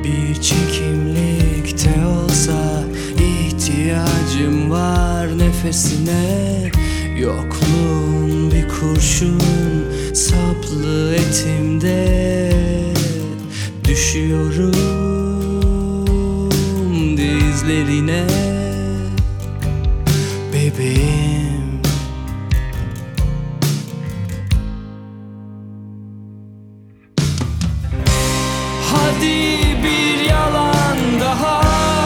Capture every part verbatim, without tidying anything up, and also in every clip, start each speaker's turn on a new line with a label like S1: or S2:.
S1: Bir çekimlikte olsa ihtiyacım var nefesine. Yokluğun bir kurşun saplı etimde. Düşüyorum dizlerine bebeğim. Hadi bir yalan daha,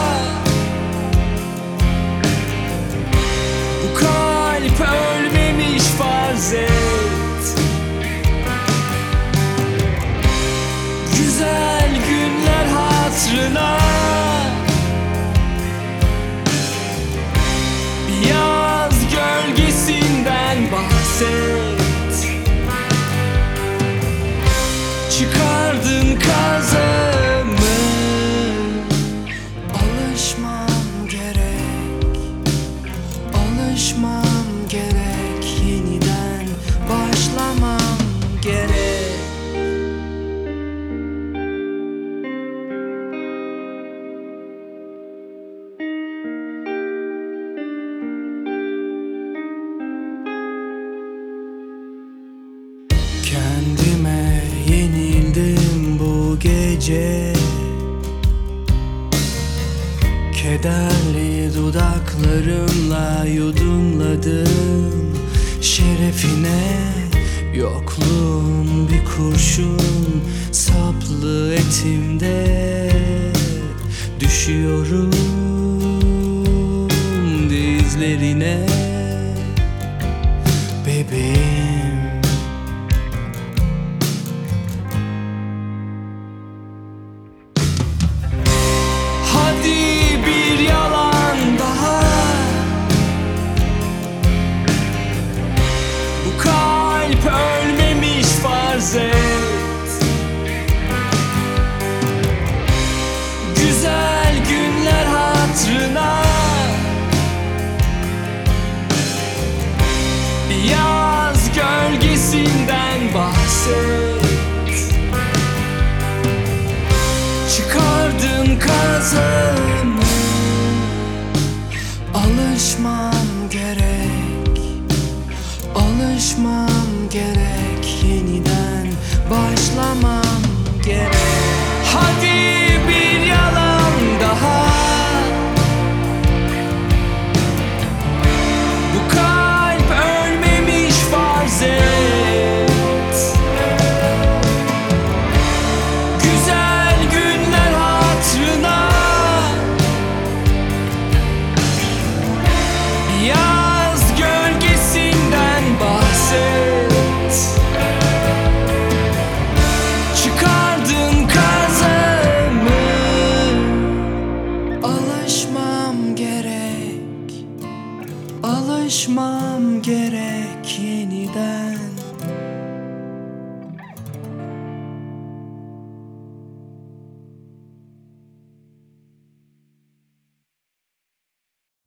S1: bu kalp ölmemiş farz et. Güzel günler hatırına bir yaz gölgesinden bahset. Çıkardın kazımı, alışmam gerek, alışmam gerek, yeniden başlamam gerek. Kendime yenildim bu gece, kederli dudaklarımla yudumladım şerefine. Yokluğun bir kurşun saplı etimde. Düşüyorum dizlerine bebeğim. Hadi bir yalan daha, bu kalp ölmemiş farz et. Güzel günler hatırına bir yaz gölgesinden bahset. Çıkardın kazımı, alışmam gerek, alışmam gerek, yeniden başlamam gerek. Hadi bir yalan daha, bu kalp ölmemiş farz et. Güzel günler hatırına bir yaz gölgesinden bahset. Çıkardın kazımı, alışmam gerek, alışmam gerek, yeniden